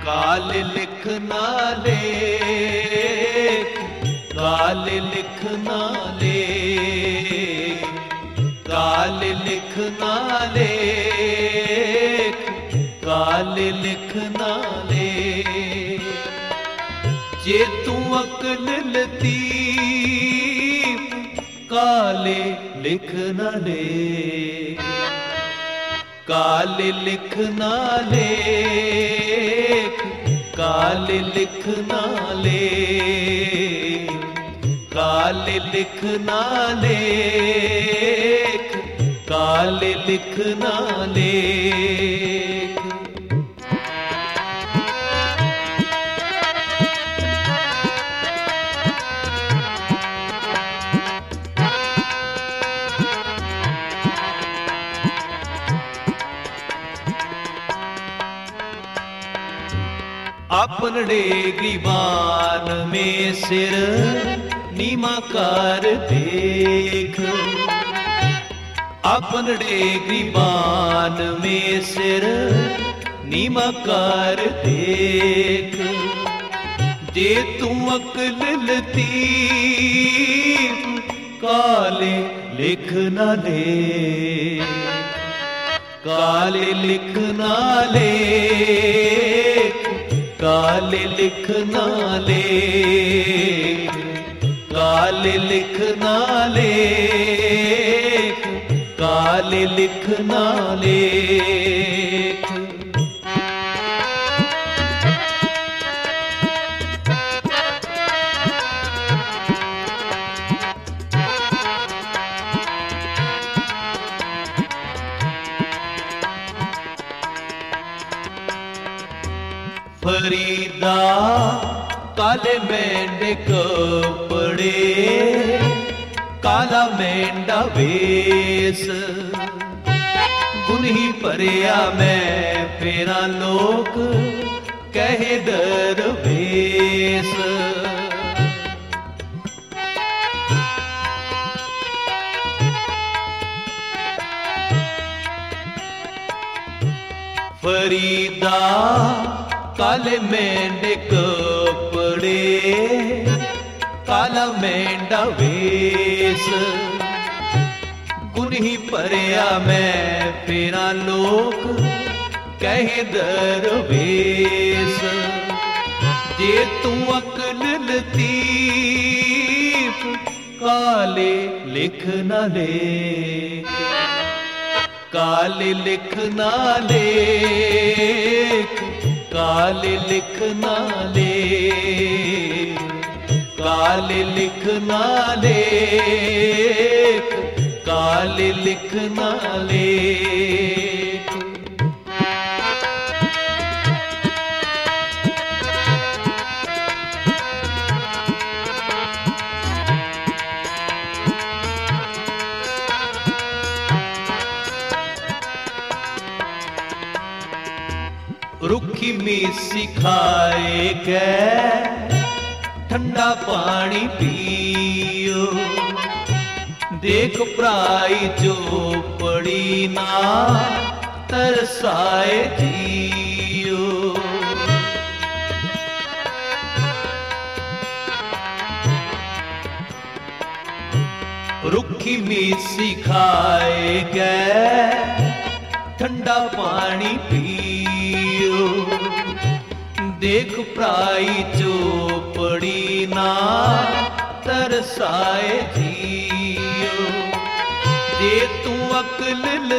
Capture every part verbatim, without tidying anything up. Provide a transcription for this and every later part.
काल लिख ना लेख, काल लिख ना लेख, काल लिख ना लेख, काल लिख ना लेख। जे तू अकल लतीफ काले लिख ना लेख, काल लिख ना लेख, काल लिख ना लेख, काल लिख ना लेख, काल लिख ना लेख। अपने गिरबान में सिर नीमा कर देख, अपने गिरबान में सिर नीमा कर देख। जे तू अकल लतीफ काले लिख ना लेख, काले लिख ना लेख, काल लिख ना लेख, काल लिख ना लेख, काल लिख ना लेख। फरीदा काले मेंढे कपड़े, काला मेंढा वेश, गुनही परिया मैं फेरा लोक कहे दरवेश। फरीदा काले मेंढे कपड़े, काला मेंढा वेश, गुनही परिया मैं फेरा लोक कहे दरवेश। जे तू अकल लतीफ काले लिख ना लेख, काल लिख ना लेख, काल लिख ना लेख, काल लिख ना लेख, काल लिख ना लेख। रुखी में सिखाए के ठंडा पानी पियो, देख पराई जो पड़ी ना तरसाए जियो। रुखी में सिखाए के ठंडा पानी पियो, देख पराई चोपड़ी ना तरसाए जियो। जे तू अकल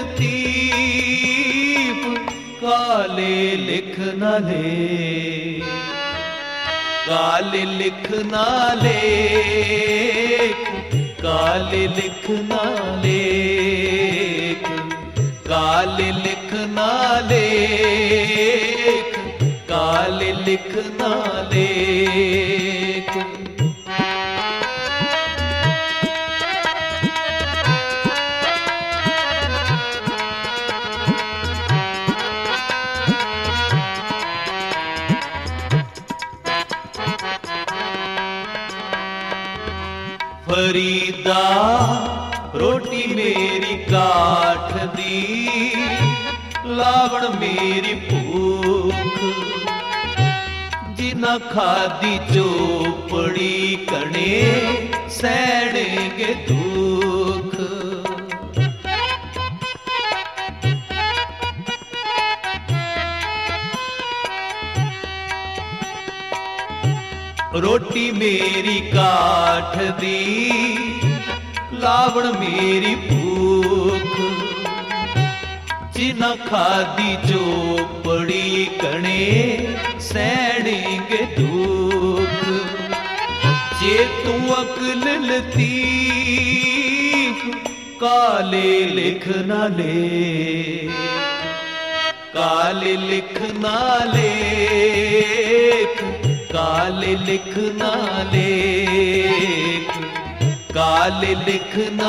लतीफ काले लिख ना लेख, काल लिख ना लेख, काल लिख ना लेख, काल लिख ना लेख, काल लिख ना लेख। फरीदा रोटी मेरी काठ दी, लावण मेरी भूख, जिन्ना खादी चोपड़ी कणे सैणेंगे दुख। रोटी मेरी काठ दी लावण मेरी भूख। जिन्ना खादी चोपड़ी कणे सैणेंगे दुख। जे तू अकल लतीफ काले लिख ना ले, काले लिख ना लेख, काले लिख ना लेख, काले लिख ना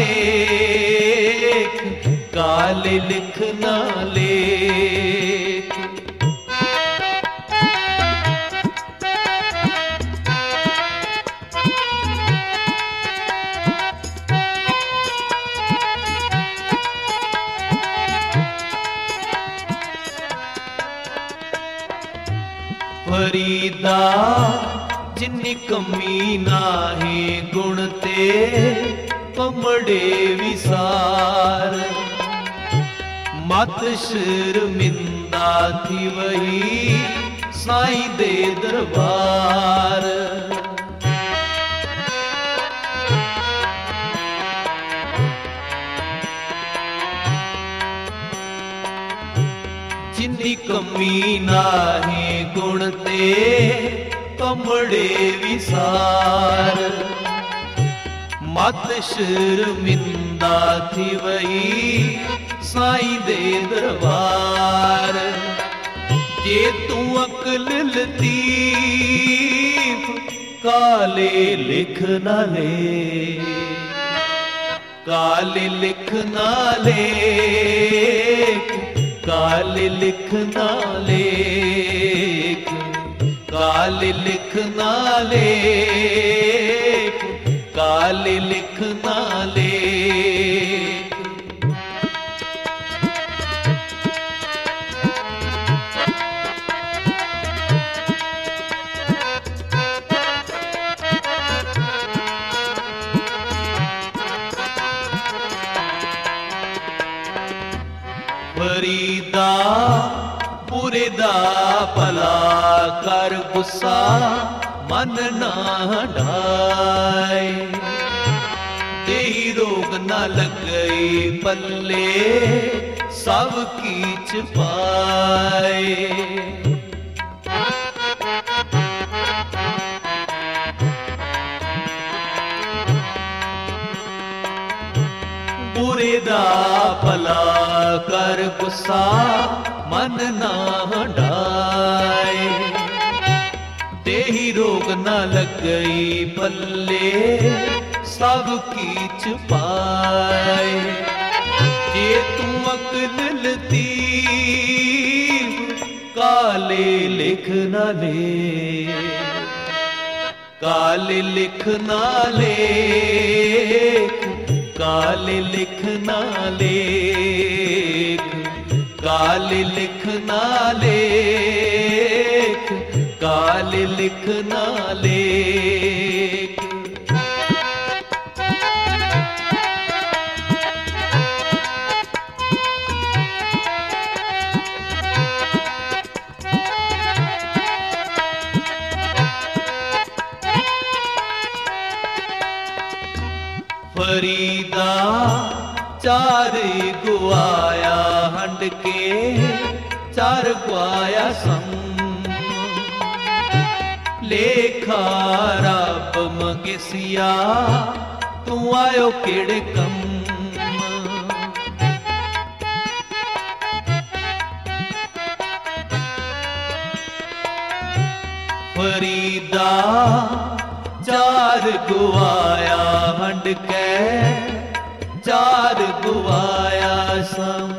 लेख, काले लिख ना लेख। फरीदा जिन्नी कमी नाही गुण ते कमड़े विसार। मत शर्मिंदा थी वही साईं दे दरबार। जिन्नी कमी नाही गुण ते कमड़े विसार। मत शर्मिंदा थी वही साईं दे दरबार। जे तू अकल लतीफ काले लिख ना ले, काले लिख ना लेख, काले लिख ना लेख, काले लिख ना लेख, काले लिख ना लेख। फरीदा बुरे दा भला कर गुस्सा मन ना ढाए। तेही रोग ना लग गई पल्ले सब कीच पाए। बुरे दा भला कर गुस्सा मन ना ढाए। तेही रोग ना लग गई पल्ले सब कीच पाए। जे तू अकल लतीफ काले लिख ना ले, काले लिख ना लेख, काले लिख ना लेख, काले लिख ना लेख, काले लिख ना लेख। फरीदा चार गुआया हंड के चार गुआया संग। लेखा रब मंगसिया तू आयो केड़े कम। फरीदा चार गुआया हंड के चार गुआया सम।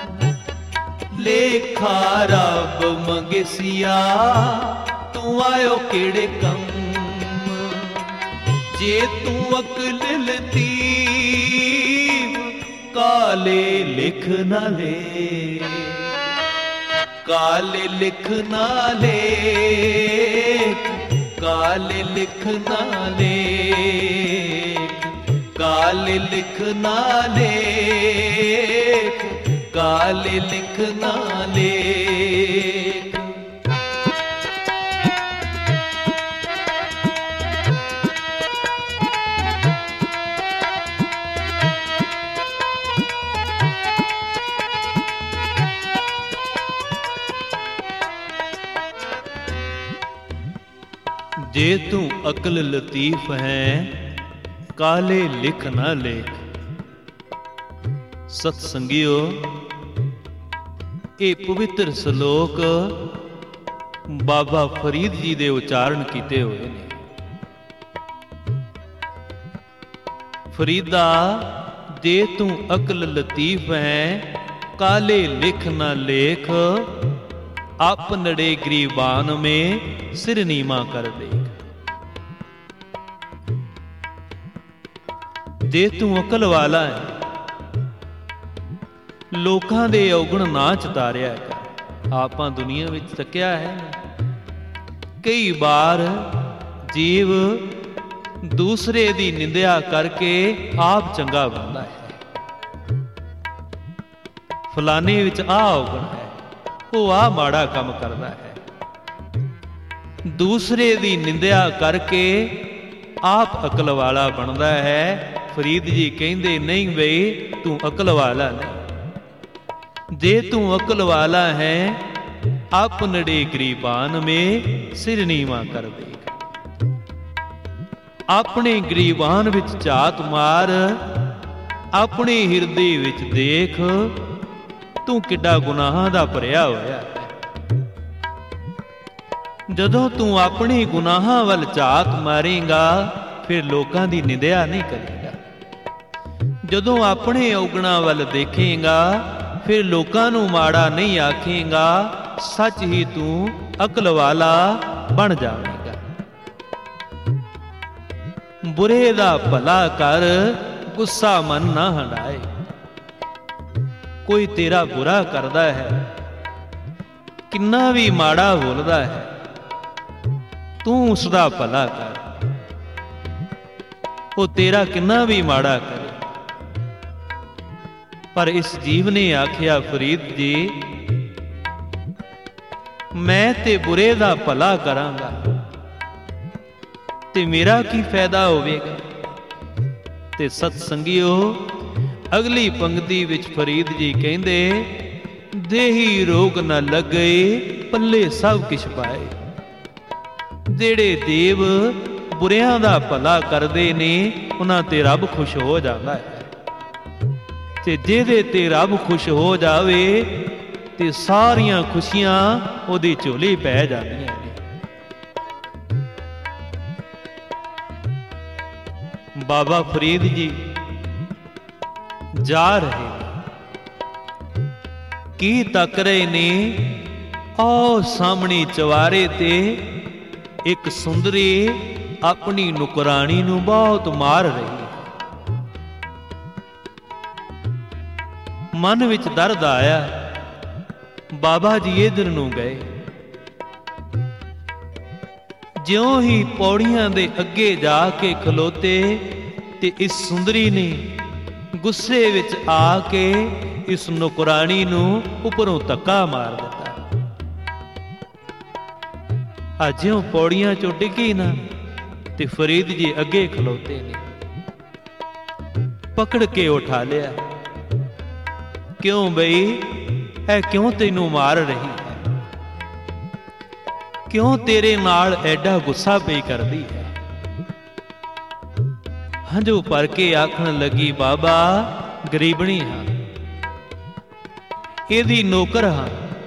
लेखा रब मंगसिया तू आयो केड़े कम। जे तू अकल लतीफ काले लिख ना ले, काले लिख ना ले, काले लिख ना लेख, काले लिख ना लेख, काले लिख ना लेख। जे तू अकल लतीफ है काले लिख ना लेख। सतसंगियो, ये पवित्र सलोक बाबा फरीद जी दे उचारण किए हुए ने। फरीदा, जे तू अकल लतीफ है काले लिख ना लेख, आपनड़े गरीबान में सिर नीमा कर देख। जे तू अकल वाला है लोकां दे औगण ना चितारिया कर। आपां दुनिया विच तकिया है, कई बार जीव दूसरे दी निंदिया करके आप चंगा बनता है। फलाने विच आ औगण है, वो आ माड़ा काम करता है। दूसरे दी निंदिया करके आप अकल वाला बनता है। फरीद जी कहते नहीं बई तू अकल वाला नहीं। जे तू अकल वाला है अपनड़े गरीबान में सिर नीवा कर देख। अपने गरीबान विच झात मार, अपने हिरदे विच देख तू किड्डा गुनाहां दा भरिया होया है। जदों तू अपने गुनाहां वल झात मारेगा फिर लोकां दी निंदिया नहीं करेगा। जदों अपने औगणा वल देखेगा फिर लोकां नू माड़ा नहीं आखेगा। सच ही तू अकल वाला बन जाएगा। बुरे दा भला कर, गुस्सा मन ना हंडाए। कोई तेरा बुरा करदा है, किन्ना भी माड़ा बोलदा है, तू उसदा भला कर। वो तेरा किन्ना भी माड़ा करे। पर इस जीव ने आखिया फरीद जी, मैं ते बुरे दा भला करांगा ते मेरा की फायदा होवेगा। ते सतसंगियो, अगली पंक्ति विच फरीद जी कहंदे, देही रोग न लगे पल्ले सब किछ पाए। जेड़े देव बुरियां दा भला करदे ने उन्हां ते रब खुश हो जांदा है। ते जेदे ते रब खुश हो जावे ते सारियां खुशियां ओदी झोली पै जांदियां ने। बाबा फरीद जी जा रहे की तक रहे ने, आओ सामने चवारे ते एक सुंदरी अपनी नुकरानी नू बहुत मार रही। मन विच दर्द आया, बाबा जी इधर नू गए। ज्यों ही पौड़ियां दे अगे जाके खलोते ते इस सुंदरी ने गुस्से विच आके इस नुकरानी नू उपरों धक्का मार दिता। अज्यों पौड़ियां चों डिगी ना ते फरीद जी अगे खलोते ने, पकड़ के उठा लिया। क्यों बई, है क्यों तेनू मार रही है? क्यों तेरे नाल एडा गुस्सा पई करदी है? हंझू भर के आखण लगी, बाबा गरीबणी हां, इहदी नौकर हां।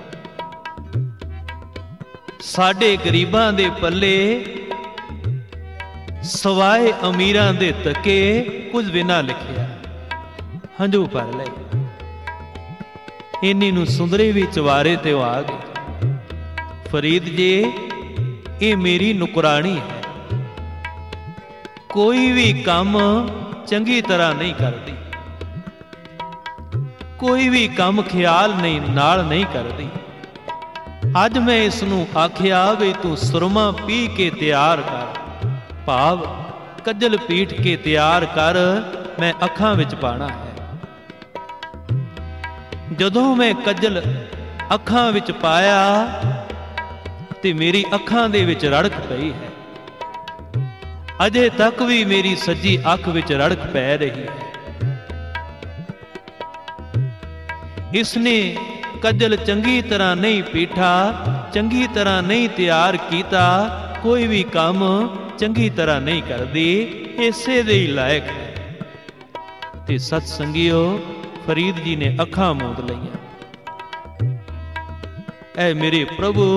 साडे गरीबां दे पल्ले सवाए अमीरां दे तके कुछ भी ना लिखिया। हंझू भर ले। इन्नी नू सुंदरी भी चवारे ते आ गई। फरीद जी, ये मेरी नुकरानी है, कोई भी काम चंगी तरह नहीं करती, कोई भी काम ख्याल नहीं नाल नहीं करती, ਅੱਜ ਮੈਂ ਇਸ ਨੂੰ ਆਖਿਆ ਵੀ ਤੂੰ ਸੁਰਮਾ ਪੀ ਕੇ ਤਿਆਰ ਕਰ, ਭਾਵ ਕੱਜਲ ਪੀਟ ਕੇ ਤਿਆਰ ਕਰ, ਮੈਂ ਅੱਖਾਂ ਵਿੱਚ ਪਾਣਾ ਹੈ। ਜਦੋਂ ਮੈਂ ਕੱਜਲ ਅੱਖਾਂ ਵਿੱਚ ਪਾਇਆ ਤੇ ਮੇਰੀ ਅੱਖਾਂ ਦੇ ਵਿੱਚ ਰੜਕ ਪਈ ਹੈ। ਅਜੇ ਤੱਕ ਵੀ ਮੇਰੀ ਸੱਜੀ ਅੱਖ ਵਿੱਚ ਰੜਕ ਪੈ ਰਹੀ ਹੈ। ਇਸਨੇ ਕੱਜਲ ਚੰਗੀ ਤਰ੍ਹਾਂ ਨਹੀਂ ਪੀਠਾ, ਚੰਗੀ ਤਰ੍ਹਾਂ ਨਹੀਂ ਤਿਆਰ ਕੀਤਾ, ਕੋਈ ਵੀ ਕੰਮ ਚੰਗੀ ਤਰ੍ਹਾਂ ਨਹੀਂ ਕਰਦੀ, ਇਸੇ ਦੇ ਹੀ ਲਾਇਕ ਹੈ। ਤੇ ਸਤ ਸੰਗਿਓ, ਫਰੀਦ ਜੀ ਨੇ ਅੱਖਾਂ ਮੂੰਦ ਲਈਆਂ। ਐ ਮੇਰੇ ਪ੍ਰਭੂ,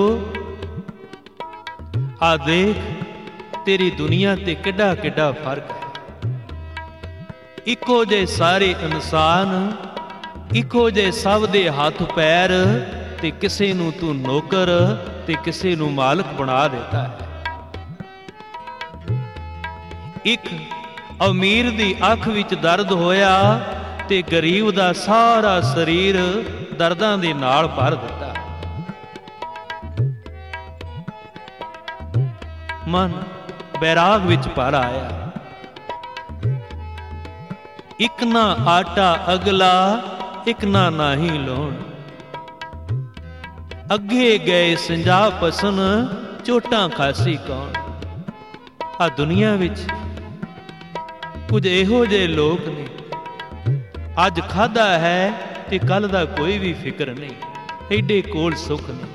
ਆ ਦੇਖ ਤੇਰੀ ਦੁਨੀਆ ਤੇ ਕਿੱਡਾ ਕਿੱਡਾ ਫਰਕ ਹੈ। ਇੱਕੋ ਜਿਹੇ ਸਾਰੇ ਇਨਸਾਨ, ਇੱਕੋ ਜਿਹੇ ਸਭ ਦੇ ਹੱਥ ਪੈਰ, ਤੇ ਕਿਸੇ ਨੂੰ ਤੂੰ ਨੌਕਰ ਤੇ ਕਿਸੇ ਨੂੰ ਮਾਲਕ ਬਣਾ ਦਿੱਤਾ ਹੈ। ਇੱਕ ਅਮੀਰ ਦੀ ਅੱਖ ਵਿੱਚ ਦਰਦ ਹੋਇਆ ਤੇ ਗਰੀਬ ਦਾ ਸਾਰਾ ਸਰੀਰ ਦਰਦਾਂ ਦੇ ਨਾਲ ਭਰ ਦਿੱਤਾ। ਮਨ ਬੈਰਾਗ ਵਿੱਚ ਭਰ ਆਇਆ। ਇੱਕ ਨਾ ਆਟਾ ਅਗਲਾ, ਇੱਕ ਨਾ ਨਾਹੀ ਲੋਣ, ਅੱਗੇ ਗਏ ਸੰਜਾ ਪਸਨ, ਚੋਟਾਂ ਖਾਸੀ ਕੌਣ। ਆ ਦੁਨੀਆ ਵਿੱਚ ਕੁਝ ਇਹੋ ਜਿਹੇ ਲੋਕ ਨੇ, ਅੱਜ ਖਾਧਾ ਹੈ ਤੇ ਕੱਲ ਦਾ ਕੋਈ ਵੀ ਫਿਕਰ ਨਹੀਂ, ਐਡੇ ਕੋਲ ਸੁੱਖ ਨਹੀਂ।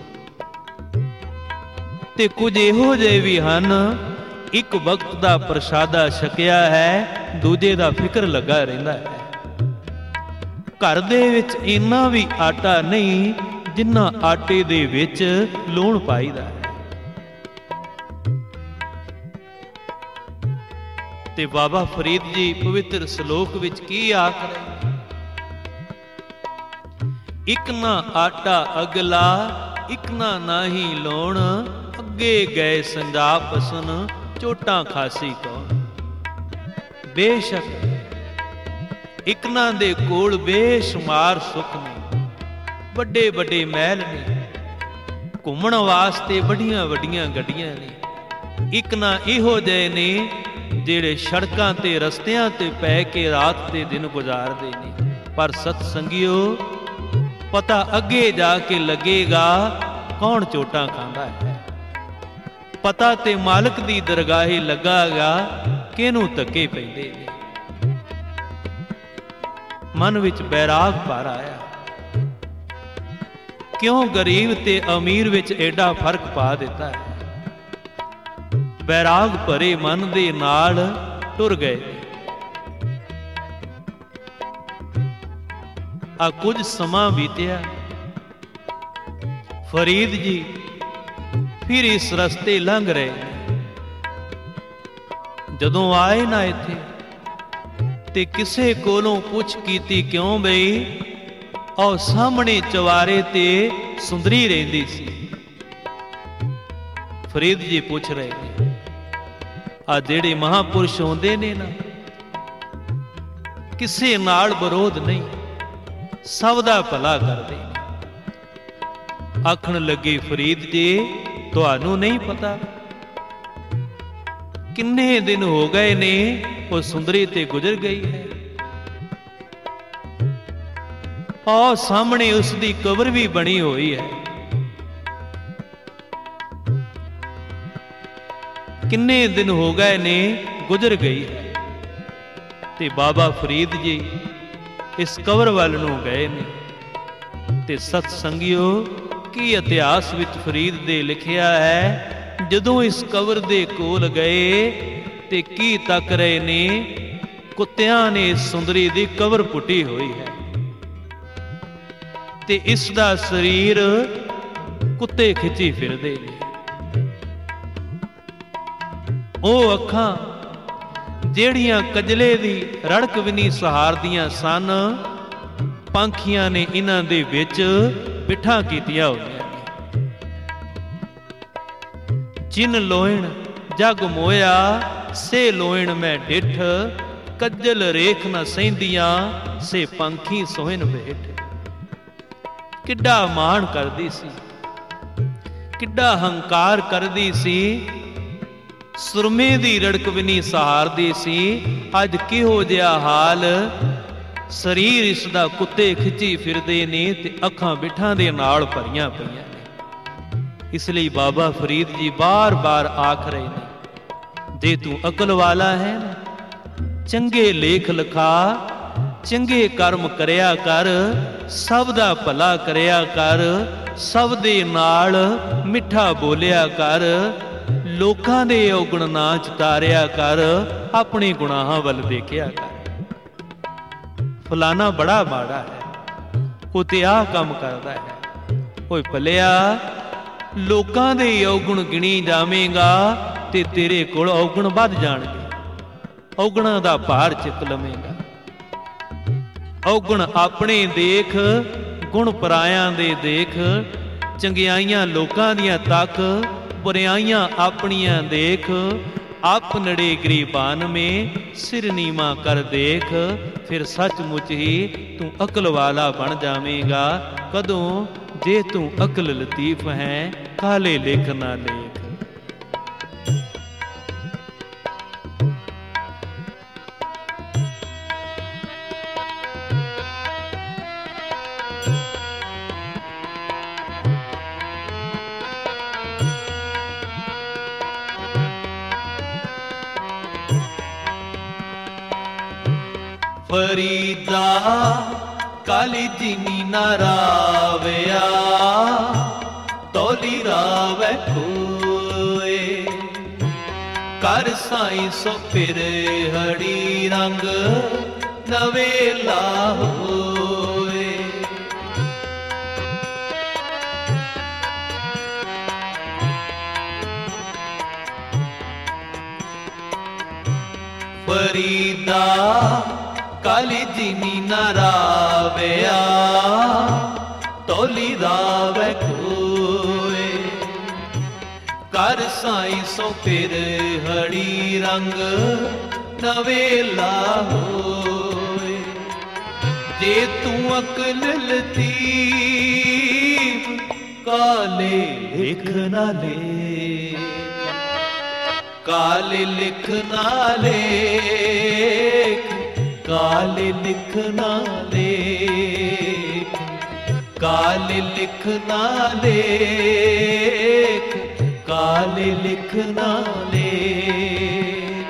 ਤੇ ਕੁਝ ਇਹੋ ਜਿਹੇ ਵੀ ਹਨ, ਇੱਕ ਵਕਤ ਦਾ ਪ੍ਰਸ਼ਾਦਾ ਛਕਿਆ ਹੈ, ਦੂਜੇ ਦਾ ਫਿਕਰ ਲੱਗਾ ਰਹਿੰਦਾ ਹੈ। ਘਰ ਦੇ ਵਿੱਚ ਇੰਨਾ ਵੀ ਆਟਾ ਨਹੀਂ ਜਿੰਨਾ ਆਟੇ ਦੇ ਵਿੱਚ ਲੂਣ ਪਾਈਦਾ ਹੈ। ਤੇ ਬਾਬਾ ਫਰੀਦ ਜੀ ਪਵਿੱਤਰ ਸ਼ਲੋਕ ਵਿੱਚ ਕੀ ਆਖ ਰਹੇ? ਇੱਕ ਨਾ ਆਟਾ ਅਗਲਾ, ਇੱਕ ਨਾ ਨਾਹੀ ਲੋਣ, ਅੱਗੇ ਗਏ ਸੰਜਾ ਪਸਨ, ਚੋਟਾਂ ਖਾਸੀ ਕੌਣ। ਬੇਸ਼ੱਕ ਇਕਨਾਂ ਦੇ ਕੋਲ ਬੇਸ਼ੁਮਾਰ ਸੁੱਖ ਨੇ, ਵੱਡੇ ਵੱਡੇ ਮਹਿਲ ਨੇ, ਘੁੰਮਣ ਵਾਸਤੇ ਵੱਡੀਆਂ ਵੱਡੀਆਂ ਗੱਡੀਆਂ ਨੇ। ਇੱਕ ਨਾ ਇਹੋ ਜਿਹੇ ਨੇ ਜਿਹੜੇ ਸੜਕਾਂ ਤੇ ਰਸਤਿਆਂ ਤੇ ਪੈ ਕੇ ਰਾਤ ਤੇ ਦਿਨ ਗੁਜ਼ਾਰਦੇ ਨੇ। ਪਰ ਸਤ ਸੰਗਿਓ, ਪਤਾ ਅੱਗੇ ਜਾ ਕੇ ਲੱਗੇਗਾ ਕੌਣ ਚੋਟਾਂ ਖਾਂਦਾ ਹੈ। ਪਤਾ ਤੇ ਮਾਲਕ ਦੀ ਦਰਗਾਹੇ ਲੱਗਾਗਾ ਕਿਹਨੂੰ ਧੱਕੇ ਪੈਂਦੇ ਨੇ। ਮਨ ਵਿੱਚ ਬੈਰਾਗ ਭਰ ਆਇਆ। ਕਿਉਂ ਗਰੀਬ ਤੇ ਅਮੀਰ ਵਿੱਚ ਐਡਾ ਫਰਕ ਪਾ ਦਿੱਤਾ ਹੈ। ਬੈਰਾਗ ਭਰੇ ਮਨ ਦੇ ਨਾਲ ਟੁਰ ਗਏ। ਆ ਕੁਝ ਸਮਾਂ ਬੀਤਿਆ, ਫਰੀਦ ਜੀ ਫਿਰ ਇਸ ਰਸਤੇ ਲੰਘ ਰਹੇ। ਜਦੋਂ ਆਏ ਨਾ ਇੱਥੇ ਤੇ ਕਿਸੇ ਕੋਲੋਂ ਪੁੱਛ ਕੀਤੀ, ਕਿਉਂ ਬਈ? ਉਹ ਸਾਹਮਣੇ ਚਵਾਰੇ ਤੇ ਸੁੰਦਰੀ ਰਹਿੰਦੀ ਸੀ। ਫਰੀਦ ਜੀ ਪੁੱਛ ਰਹੇ ਨੇ, ਆ ਜਿਹੜੇ ਮਹਾਪੁਰਸ਼ ਹੁੰਦੇ ਨੇ ਨਾ, ਕਿਸੇ ਨਾਲ ਵਿਰੋਧ ਨਹੀਂ, ਸਭ ਦਾ ਭਲਾ ਕਰਦੇ ਨੇ। ਆਖਣ ਲੱਗੇ, ਫਰੀਦ ਜੀ ਤੁਹਾਨੂੰ ਨਹੀਂ ਪਤਾ ਕਿੰਨੇ ਦਿਨ ਹੋ ਗਏ ਨੇ ਉਹ ਸੁੰਦਰੀ ਤੇ ਗੁਜ਼ਰ ਗਈ ਹੈ। ਆਹ ਸਾਹਮਣੇ ਉਸ ਦੀ ਕਬਰ ਵੀ ਬਣੀ ਹੋਈ ਹੈ। ਕਿੰਨੇ ਦਿਨ ਹੋ ਗਏ ਨੇ ਗੁਜ਼ਰ ਗਈ ਹੈ। ਤੇ ਬਾਬਾ ਫਰੀਦ ਜੀ ਇਸ ਕਬਰ ਵੱਲ ਨੂੰ ਗਏ ਨੇ। ਤੇ ਸਤ ਸੰਗਿਓ, ਕੀ ਇਤਿਹਾਸ ਵਿੱਚ ਫਰੀਦ ਦੇ ਲਿਖਿਆ ਹੈ, ਜਦੋਂ ਇਸ ਕਬਰ ਦੇ ਕੋਲ ਗਏ ਤੇ ਕੀ ਤੱਕ ਰਹੇ ਨੇ, ਕੁੱਤਿਆਂ ਨੇ ਸੁੰਦਰੀ ਦੀ ਕਬਰ ਪੁੱਟੀ ਹੋਈ ਹੈ ਤੇ ਇਸ ਦਾ ਸਰੀਰ ਕੁੱਤੇ ਖਿੱਚੀ ਫਿਰਦੇ ਨੇ। ਉਹ ਅੱਖਾਂ ਜਿਹੜੀਆਂ ਕਜਲੇ ਦੀ ਰੜਕ ਵੀ ਨਹੀਂ ਸਹਾਰਦੀਆਂ ਸਨ, ਪੰਖੀਆਂ ਨੇ ਇਹਨਾਂ ਦੇ ਵਿੱਚ ਪਿੱਠਾਂ ਕੀਤੀਆਂ ਹੋਈਆਂ ਨੇ। ਜਿਨ ਲੋਇਣ ਜਗ ਮੋਇਆ, ਸੇ ਲੋਇਣ ਮੈਂ ਡਿੱਠ, ਕੱਜਲ ਰੇਖ ਨਾ ਸਹਿੰਦੀਆਂ, ਸੇ ਪੰਖੀ ਸੋਹਿਨ ਬੈਠ। ਕਿੱਡਾ ਮਾਣ ਕਰਦੀ ਸੀ। किड्डा हंकार करदी सी, सुरमे दी रड़क भी नहीं सहारदी सी। अज किहो जिहा हाल, शरीर इसदा कुत्ते खिंची फिरदे ने ते अखां बिठां दे नाल भरियां पईयां ने। इसलिए बाबा फरीद जी बार बार आख रहे ने, जे तू अकल वाला है ना, चंगे लेख लिखा, चंगे कर्म करया कर, सब दा भला करया कर, सब दे नाल मिठा बोलिया कर, लोकां दे औगण ना चितारिया कर, अपने गुनाहां वल देखिया कर। फलाना बड़ा माड़ा है, वो ते आ काम करदा है। ओए भलिया, लोकां दे औगण गिणी जावेंगा ते तेरे कोल औगण वध जाणगे, औगणां दा भार चुक लवेंगा। औगण अपने देख, गुण परायां दे देख, चंगियाइयां लोकां दियां तक, बुराइयां अपनियां देख। आपनड़े गरीबान में सिर नीवा कर देख, फिर सचमुच ही तू अकल वाला बन जावेंगा। कदों? जे तू अकल लतीफ है, काले लेख ना लेख। फरीदा काली जिनी ना रावया, तौली रावै कोए। कर साई सो फिर हड़ी रंग, नवेला होए। फरीदा काली जिनी ना रावया, तौली रावै कोए। कर साई सो फिर हड़ी रंग, नवेला होए। जे तू अकल लतीफ, काले लिख ना ले, काले लिख ना लेख, काले लिख ना लेख, काले लिख ना लेख, काले लिख ना लेख।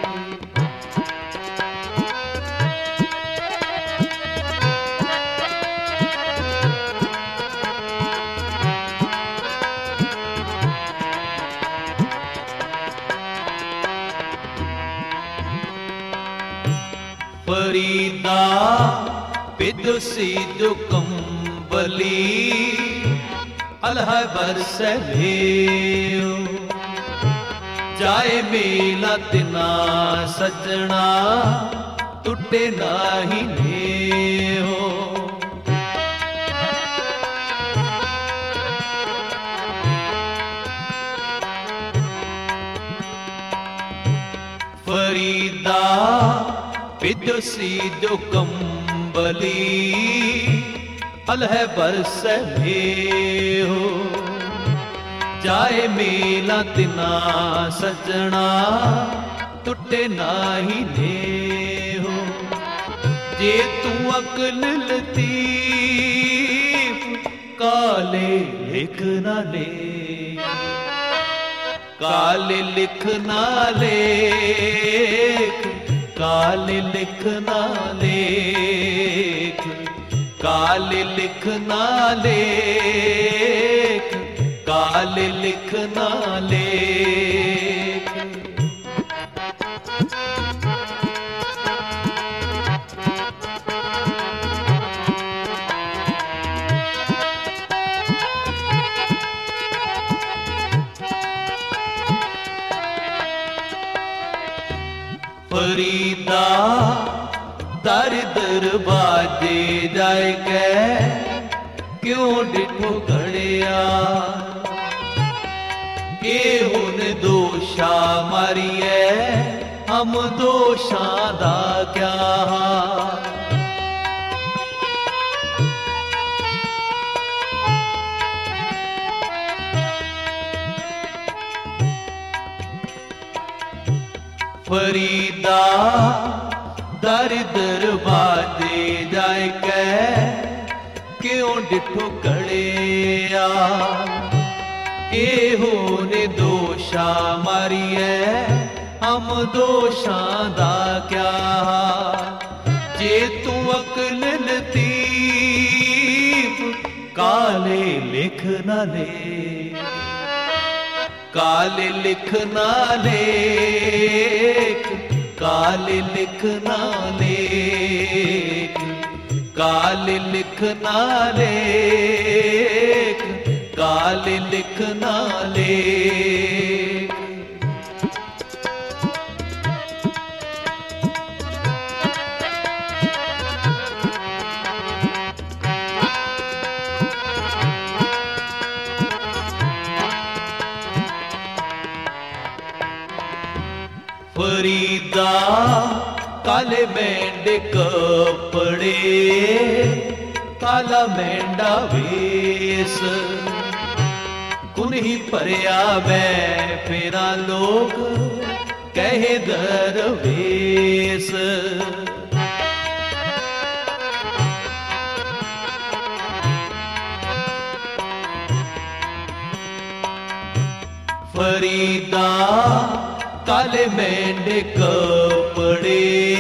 फरीदा पिदुसी जो कंबली, अलह बरस भेयो। जाए मेला तिना सजना, टुटे नाही नेहो। फरीदा पिदुसी जो कंबली, अलह बरस भेयो। जाए मेला तिना सजना, टुटे नाही नेहो। जे तू अकल लतीफ, काले लिख ना ले, काले लिख ना लेख, काले लिख ना लेख, काले लिख ना लेख, काले लिख ना लेख। फरीदा दर दर बाजे जाए के, क्यों डिठो घड़िया। के हुन दोषा मारिए, हम दोषा दा क्या। फरीदा दर दरबाजे जाए कै क्यों डिठो कड़िया एहो ने दोषा मारिए हम दोषां दा क्या जे तू अकल लतीफ काले लिख ना ले काले लिख ना लेख काले लिख ना लेख काले लिख ना लेख काले लिख ना लेख फरीदा काले मेंढे कपड़े काला मेंढा वेस कुन्ही परया मैं फेरा लोग कहे दरवेश फरीदा काले मेंढे कपड़े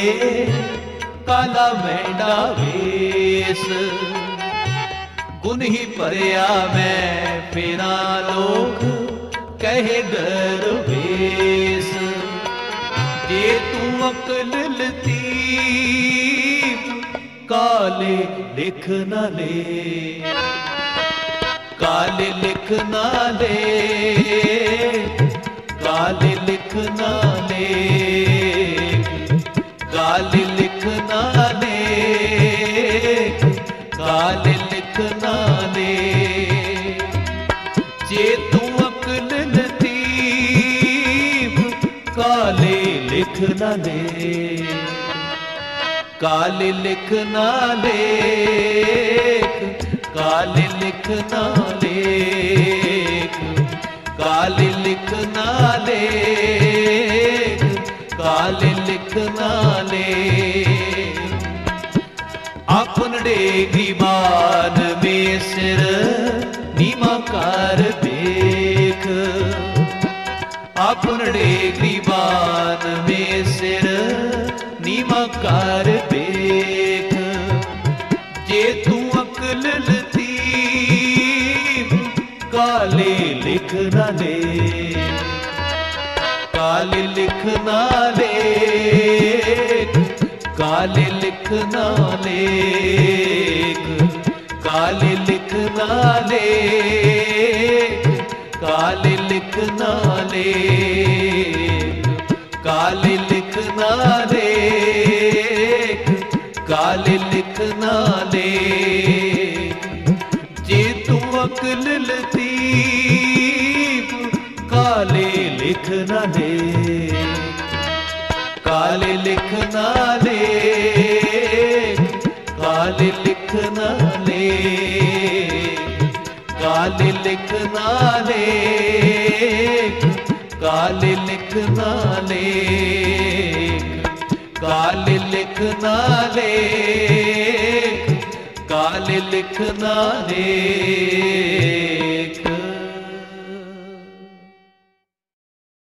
काला मेंढा वेश गुन ही परया मैं फेरा लोग कहे दरवेश जे तू अकल लतीफ काले लिख ना ले काले लिख ना ले काले लिख ना ले काले लिख ना ले काले लिख ना ले जे तू अकल लतीफ काले लिख ना ले काले लिख ना ले काले लिख ना ले काले लिख ना ले काले लिख ना ले अपनड़े गरीबान में सिर नीमा कर देख अपनड़े गरीबान में सिर नीमा कर देख जे तू अकल लतीफ काले लिख ना ले काले लिख ना ले काले लिख ना ले काले लिख ना ले काले लिख ना ले काले लिख ना ले काले लिख ना ले जे तू अकल लतीफ काले लिख ना ले काले लिख ना ले काले लिख ना ले काले लिख ना ले काले लिख ना ले काले लिख ना ले काले लिख ना ले